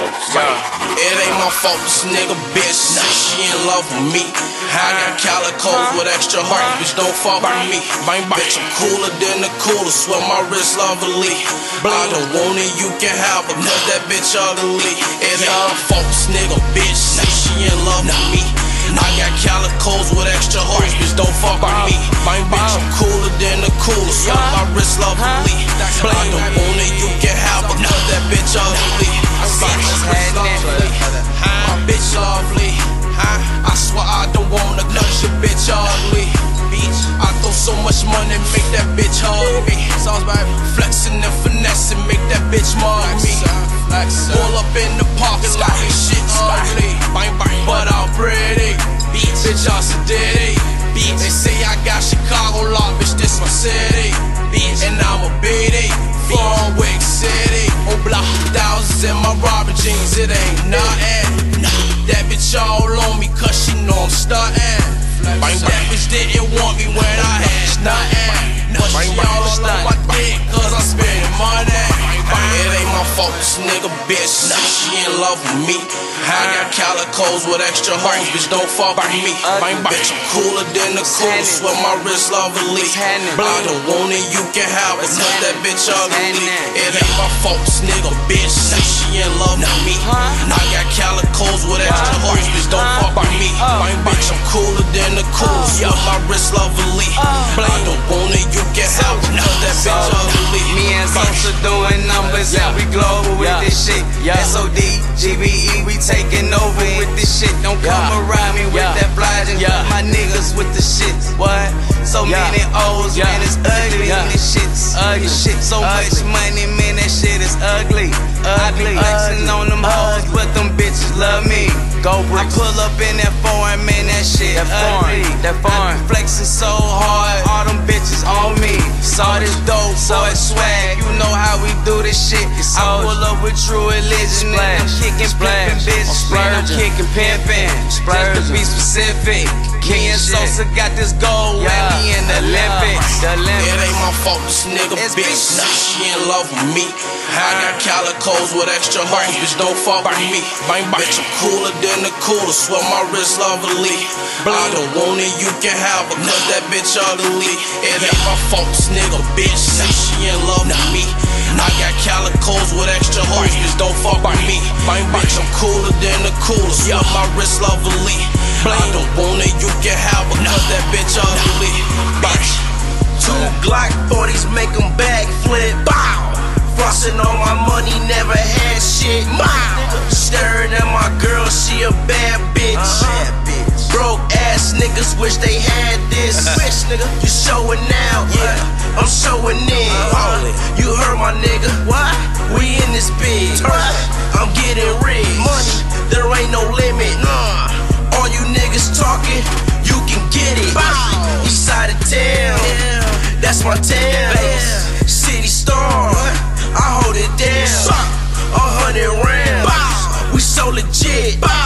It ain't my fault this nigga bitch say she in love with me. I got calicos with extra heart, bitch don't fuck with me. Bitch I'm cooler than the coolest, swear my wrist lovely. I don't want it, you can have it, cause that bitch ugly. It ain't my fault this nigga bitch say she in love with me. I got calicos with extra hoes, bitch don't fuck with me. Bitch I'm cooler than the coolest, swear my wrist lovely. I don't want it, you can have it, cause that bitch ugly. My bitch lovely. I swear I don't wanna cause your bitch ugly. I throw so much money, make that bitch hug me. Flexing and finessing, make that bitch mug me. Pull up in the parking lot, shit ugly. But I'm pretty, bitch I'm sedated. They say I got Chicago law, bitch this my city. And I'm a BD from Wick City. Oh blah, thousands in my Robin jeans, it ain't nothing. That bitch all on me cause she know I'm stuntin'. That bitch didn't want me when I had nothing, but she all on my dick cause I'm spending money. It ain't my fault this nigga bitch say she in love with me. I got calicos with extra hoes, bitch don't fuck with me. Bitch I'm cooler than the coolest, swear my wrist lovely. I don't want it, you can have it, cause that bitch ugly. It ain't my fault this nigga bitch say she in love with me. I got calicos with extra hoes, bitch don't fuck with me. Bitch I'm cooler than the coolest, swear my wrist lovely. I don't want it, you can have it, cause that bitch ugly. Me and Sosa doing numbers and we global with this shit. SOD, GBE, we taking over with this shit. Don't come around me with that flies and my niggas with the shit. What? So many O's, man, it's ugly. This shit's ugly. So much money, man, that shit is ugly. Ugly. Flexing on them hoes, but them bitches love me. I pull up in that foreign, man, that shit ugly. I be flexing so hard, all them bitches on me. Saw this dope boy swag, you know how we do this shit. I pull up with True Religion and I'm kicking pimpin' bitches, man, I'm kicking pimpin'. Just to be specific, me and Sosa got this gold, and me in the Olympics. It ain't my fault this nigga bitch say she in love with me. I got calicos with extra hoes, bitch don't fuck with me. Bitch I'm cooler than the coolest, swear my wrist lovely. I don't want it, you can have it, cause that bitch ugly. It ain't my fault this nigga bitch say she in love with me. I got calicos with extra hoes, bitch don't fuck with me. Bitch I'm cooler than the coolest, swear my wrist lovely. I don't want it, you can have it, cause that bitch ugly. Bitch. 2 Glock 40s make them backflip. Bow. Frosting on my money, never had shit. Staring at my girl, she a bad bitch. Broke ass niggas wish they had this. You showing out, I'm showing in. You heard my nigga, what? We in this bitch. I'm getting rich. Money, there ain't no limit. All you niggas talking, you can get it. East side of town, that's my town. City star, I hold it down. 100 rounds, we so legit.